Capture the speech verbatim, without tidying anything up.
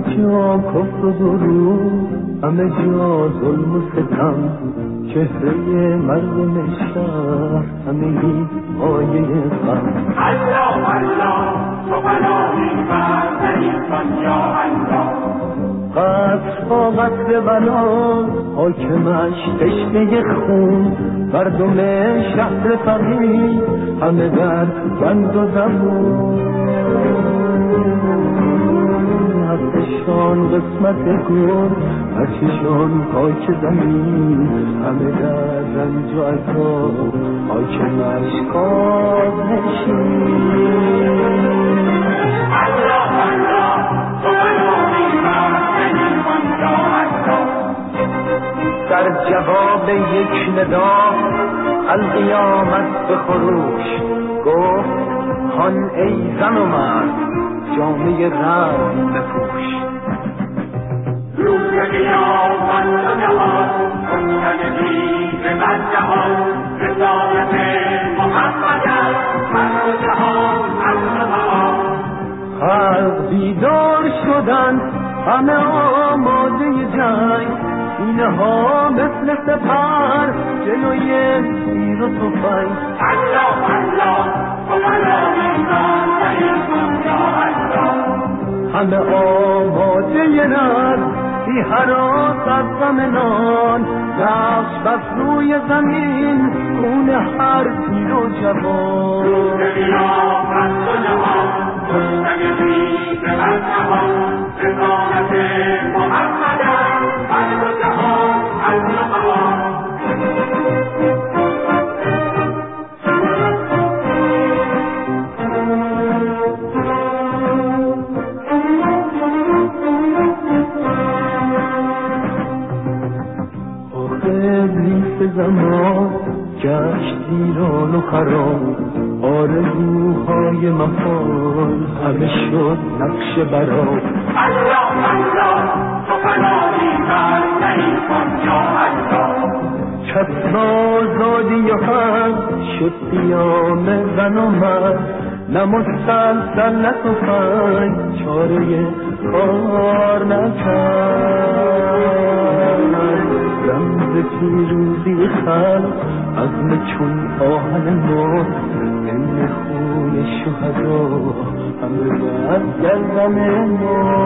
جا کفر و درود، همه جا ظلم و ستم، چهره مردم شهر همگی آیه غم. الله الله تو بلایی بر در این دنیا الله، قصر با قصر بلا حاکمش تشنه خون، مردم شهر فقیر همه در بند و زبون، حقشان قسمت گل هرچشان خاک زمین، همه در رنج و عذاب حاکمش کاظ نشین. الله الله تو بلایی بر در این دنیا الله، در جواب یک ندا القیامت به خروش گفت هان ای زن و مرد جامعه رزم بپوش. روز قیامت و جهان گفتن دید بر جهان، رسالت محمد است بر جهان الله. خلق بیدار شدند همه آماده جنگ، سینه ها مثل سپر جلوی تیر و تفنگ. الله الله تو بلایی بر در این دنیا الله، همه آماده نر بی هراس از غم نان، نقش بس روی زمین خون هر پیر و جوان. روز قیامت و جهان گفتن دید بر جهان، رسالت محمد است بر جهان الله. زمان گشت ویران و خراب، آرزوهای محال همه شد نقش براب. الله الله تو بلایی بر در این دنیا الله، کس آزادی و حق شد قیام زن و مرد، نه مسلسل نه تفنگ چاره کار نکرد. رمز پیروزی خلق عزم چون آهن ما، این خون شهدا همه بر گردن ما.